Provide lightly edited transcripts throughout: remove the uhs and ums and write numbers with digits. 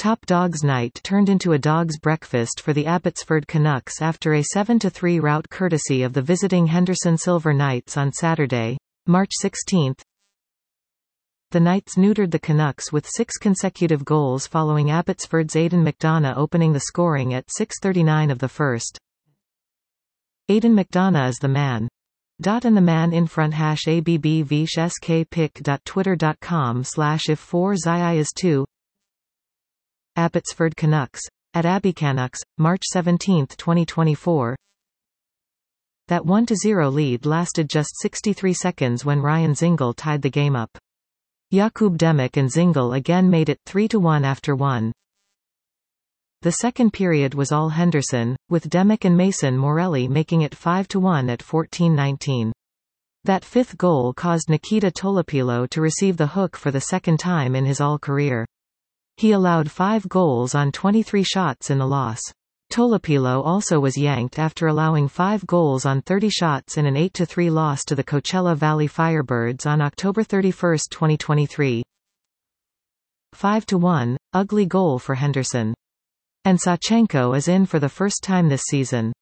Top Dogs Night turned into a dog's breakfast for the Abbotsford Canucks after a 7-3 rout courtesy of the visiting Henderson Silver Knights on Saturday, March 16. The Knights neutered the Canucks with 6 consecutive goals following Abbotsford's Aidan McDonough opening the scoring at 6:39 of the first. Aidan McDonough is the man. And the man in front #ABBVishSKPic.twitter.com/if4ZI is 2. Abbotsford Canucks. At Abbey Canucks, March 17, 2024. That 1-0 lead lasted just 63 seconds when Ryan Zingle tied the game up. Jakub Demek and Zingle again made it 3-1 after 1. The second period was all Henderson, with Demek and Mason Morelli making it 5-1 at 14:19. That fifth goal caused Nikita Tolopilo to receive the hook for the second time in his all-career. He allowed 5 goals on 23 shots in the loss. Tolopilo also was yanked after allowing 5 goals on 30 shots in an 8-3 loss to the Coachella Valley Firebirds on October 31, 2023. 5-1, ugly goal for Henderson. And Sawchenko is in for the first time this season.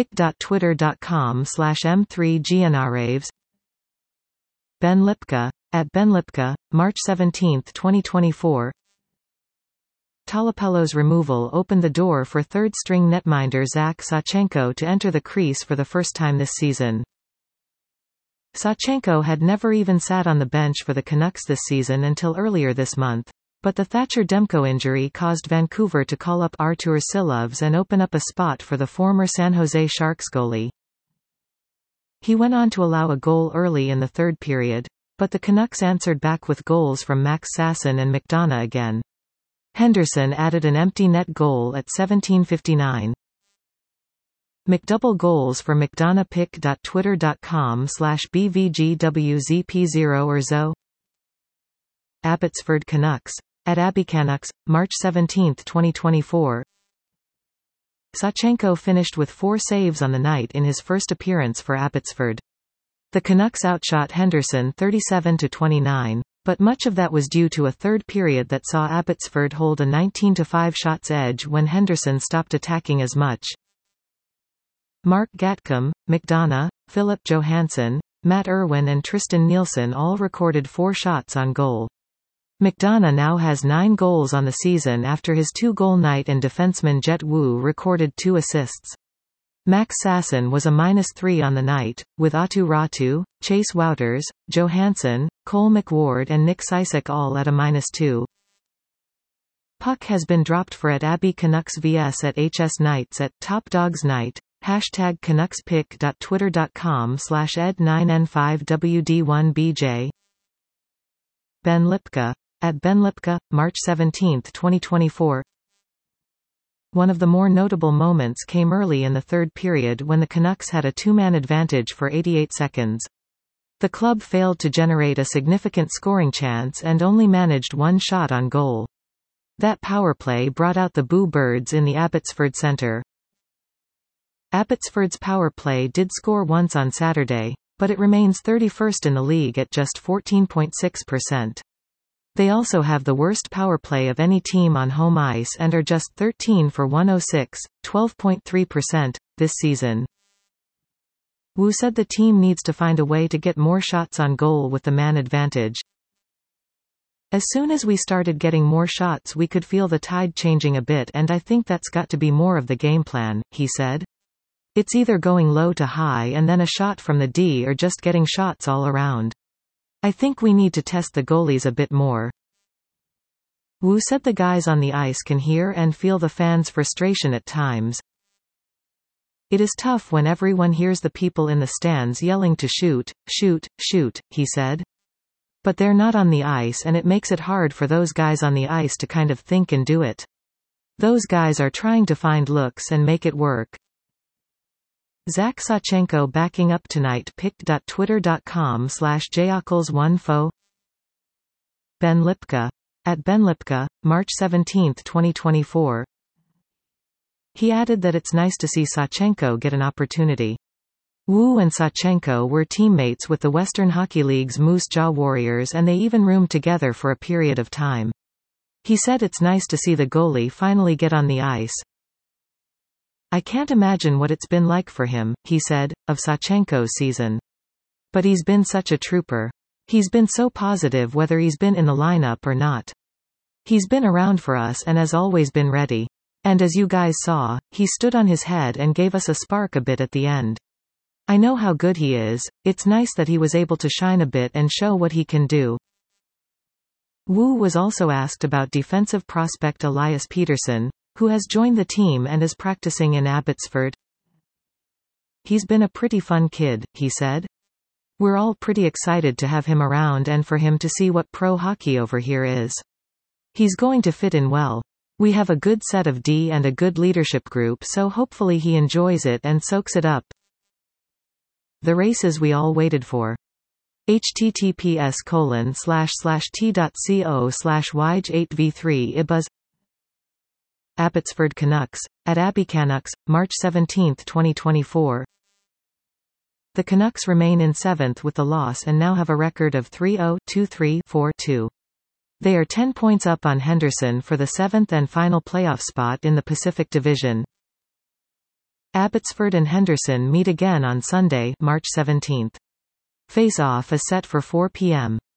pic.twitter.com/m3gnraves. Ben Lipka. At Ben Lipka, March 17, 2024. Tolopilo's removal opened the door for third-string netminder Zach Sawchenko to enter the crease for the first time this season. Sawchenko had never even sat on the bench for the Canucks this season until earlier this month, but the Thatcher Demko injury caused Vancouver to call up Artur Silovs and open up a spot for the former San Jose Sharks goalie. He went on to allow a goal early in the third period, but the Canucks answered back with goals from Max Sasson and McDonough again. Henderson added an empty net goal at 17:59. McDouble goals for McDonough. pic.twitter.com/bvgwzp0 or zo. Abbotsford Canucks. At Abbey Canucks, March 17, 2024. Sawchenko finished with 4 saves on the night in his first appearance for Abbotsford. The Canucks outshot Henderson 37-29. But much of that was due to a third period that saw Abbotsford hold a 19-5 shots edge when Henderson stopped attacking as much. Mark Gatcomb, McDonough, Philip Johansson, Matt Irwin and Tristan Nielsen all recorded 4 shots on goal. McDonough now has 9 goals on the season after his 2-goal night, and defenseman Jet Wu recorded 2 assists. Max Sasson was a -3 on the night, with Atu Ratu, Chase Wouters, Johansson, Cole McWard and Nick Sisek all at a -2. Puck has been dropped for at Abbey Canucks vs at HS Knights at Top Dogs Night, #CanucksPic.twitter.com/ed9n5wd1bj. Ben Lipka. At Ben Lipka, March 17, 2024. One of the more notable moments came early in the third period when the Canucks had a 2-man advantage for 88 seconds. The club failed to generate a significant scoring chance and only managed 1 shot on goal. That power play brought out the Boo Birds in the Abbotsford Centre. Abbotsford's power play did score once on Saturday, but it remains 31st in the league at just 14.6%. They also have the worst power play of any team on home ice and are just 13 for 106, 12.3%, this season. Wu said the team needs to find a way to get more shots on goal with the man advantage. As soon as we started getting more shots we could feel the tide changing a bit, and I think that's got to be more of the game plan, he said. It's either going low to high and then a shot from the D or just getting shots all around. I think we need to test the goalies a bit more. Wu said the guys on the ice can hear and feel the fans' frustration at times. It is tough when everyone hears the people in the stands yelling to shoot, shoot, shoot, he said. But they're not on the ice and it makes it hard for those guys on the ice to kind of think and do it. Those guys are trying to find looks and make it work. Zach Sawchenko backing up tonight. pic.twitter.com/jokels1fo. Ben Lipka. At Ben Lipka, March 17, 2024. He added that it's nice to see Sawchenko get an opportunity. Wu and Sawchenko were teammates with the Western Hockey League's Moose Jaw Warriors and they even roomed together for a period of time. He said it's nice to see the goalie finally get on the ice. I can't imagine what it's been like for him, he said, of Sachenko's season. But he's been such a trooper. He's been so positive whether he's been in the lineup or not. He's been around for us and has always been ready. And as you guys saw, he stood on his head and gave us a spark a bit at the end. I know how good he is. It's nice that he was able to shine a bit and show what he can do. Wu was also asked about defensive prospect Elias Peterson, who has joined the team and is practicing in Abbotsford. He's been a pretty fun kid, he said. We're all pretty excited to have him around and for him to see what pro hockey over here is. He's going to fit in well. We have a good set of D and a good leadership group, so hopefully he enjoys it and soaks it up. The races we all waited for. https://t.co/YJ8v3 ibuz Abbotsford Canucks, at Abbey Canucks, March 17, 2024. The Canucks remain in 7th with the loss and now have a record of 3-0-2-3-4-2. They are 10 points up on Henderson for the 7th and final playoff spot in the Pacific Division. Abbotsford and Henderson meet again on Sunday, March 17. Face-off is set for 4 p.m.